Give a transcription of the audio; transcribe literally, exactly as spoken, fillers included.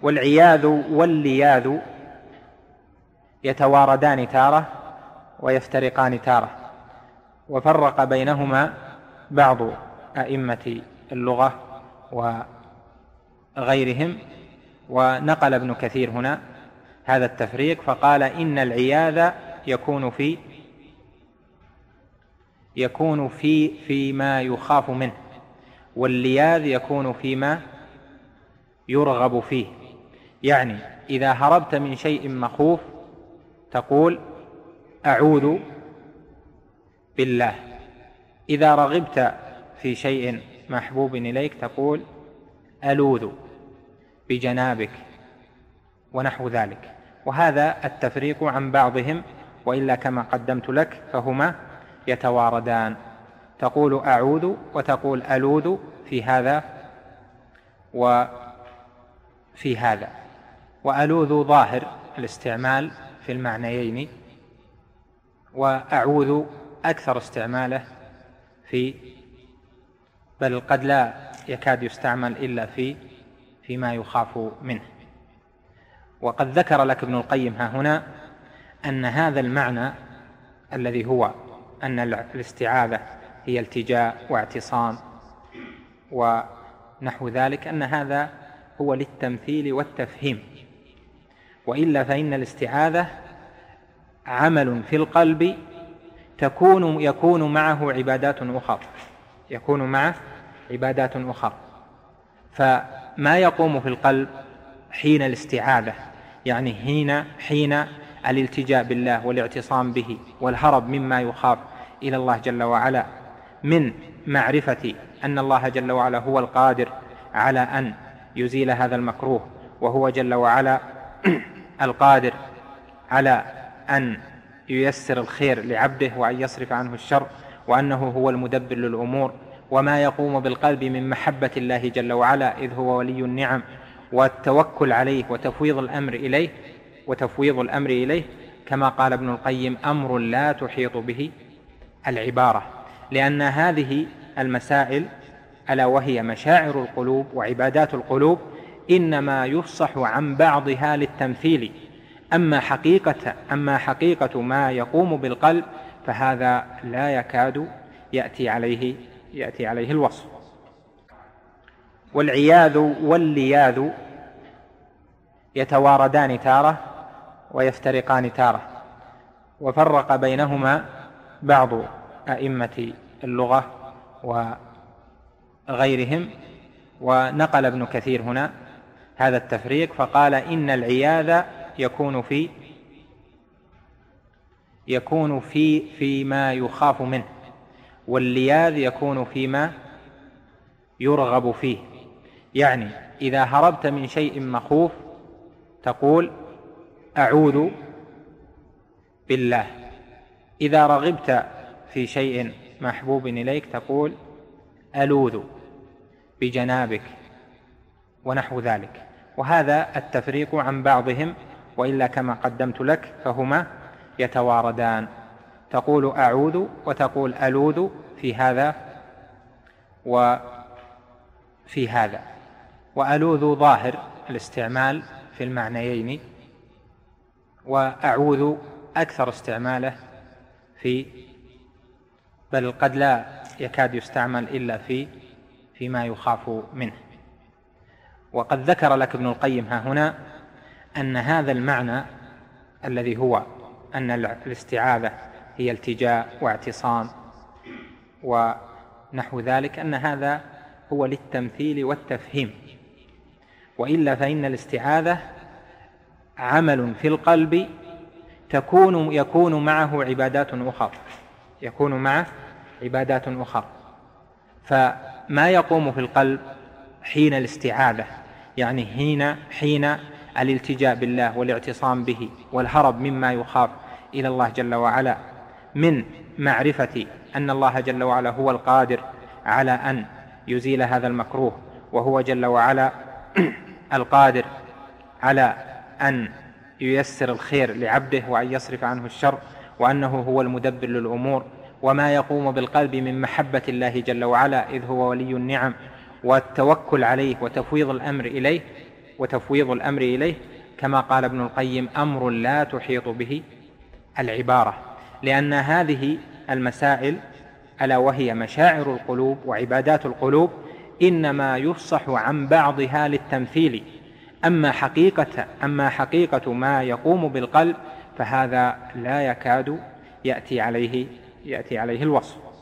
والعياذ واللياذ يتواردان تارة ويفترقان تارة، وفرق بينهما بعض أئمة اللغة وغيرهم، ونقل ابن كثير هنا هذا التفريق فقال إن العياذ يكون في يكون في فيما يخاف منه، واللياذ يكون فيما يرغب فيه. يعني إذا هربت من شيء مخوف تقول أعوذ بالله، إذا رغبت في شيء محبوب إليك تقول ألوذ بجنابك ونحو ذلك. وهذا التفريق عن بعضهم، وإلا كما قدمت لك فهما يتواردان، تقول أعوذ وتقول ألوذ في هذا وفي هذا. وألوذ ظاهر الاستعمال في المعنيين، وأعوذ أكثر استعماله في بل قد لا يكاد يستعمل إلا في فيما يخاف منه. وقد ذكر لك ابن القيم ها هنا أن هذا المعنى الذي هو أن الاستعاذة هي التجاء واعتصام ونحو ذلك، أن هذا هو للتمثيل والتفهيم، وإلا فإن الاستعاذة عمل في القلب تكون يكون معه عبادات أخرى يكون معه عبادات أخرى فما يقوم في القلب حين الاستعاذة، يعني حين حين الالتجاء بالله والاعتصام به والهرب مما يخاف إلى الله جل وعلا، من معرفة أن الله جل وعلا هو القادر على أن يزيل هذا المكروه، وهو جل وعلا القادر على أن ييسر الخير لعبده وأن يصرف عنه الشر، وأنه هو المدبر للأمور، وما يقوم بالقلب من محبة الله جل وعلا إذ هو ولي النعم، والتوكل عليه وتفويض الأمر إليه وتفويض الأمر إليه كما قال ابن القيم أمر لا تحيط به العبارة، لأن هذه المسائل ألا وهي مشاعر القلوب وعبادات القلوب إنما يفصح عن بعضها للتمثيل، أما حقيقة, أما حقيقة ما يقوم بالقلب فهذا لا يكاد يأتي عليه, يأتي عليه الوصف. والعياذ واللياذ يتواردان تارة ويفترقان تارة، وفرق بينهما بعض أئمة اللغة وغيرهم، ونقل ابن كثير هنا هذا التفريق فقال إن العياذ يكون في يكون في فيما يخاف منه، واللياذ يكون فيما يرغب فيه. يعني إذا هربت من شيء مخوف تقول أعوذ بالله، إذا رغبت في شيء محبوب إليك تقول ألوذ بجنابك ونحو ذلك. وهذا التفريق عن بعضهم، وإلا كما قدمت لك فهما يتواردان، تقول أعوذ وتقول ألوذ في هذا وفي هذا. وألوذ ظاهر الاستعمال في المعنيين، وأعوذ أكثر استعماله في بل قد لا يكاد يستعمل إلا في فيما يخاف منه. وقد ذكر لك ابن القيم ها هنا أن هذا المعنى الذي هو أن الاستعاذة هي التجاء واعتصام ونحو ذلك، أن هذا هو للتمثيل والتفهيم، وإلا فإن الاستعاذة عمل في القلب تكون يكون معه عبادات أخرى يكون معه عبادات أخرى فما يقوم في القلب حين الاستعاذة، يعني حين حين الالتجاء بالله والاعتصام به والهرب مما يخاف إلى الله جل وعلا، من معرفة أن الله جل وعلا هو القادر على أن يزيل هذا المكروه، وهو جل وعلا القادر على أن ييسر الخير لعبده وأن يصرف عنه الشر، وأنه هو المدبر للأمور، وما يقوم بالقلب من محبة الله جل وعلا إذ هو ولي النعم، والتوكل عليه وتفويض الأمر إليه وتفويض الأمر إليه، كما قال ابن القيم: أمر لا تحيط به العبارة، لأن هذه المسائل ألا وهي مشاعر القلوب وعبادات القلوب إنما يفصح عن بعضها للتمثيل، أما حقيقة, أما حقيقة ما يقوم بالقلب فهذا لا يكاد يأتي عليه, يأتي عليه الوصف.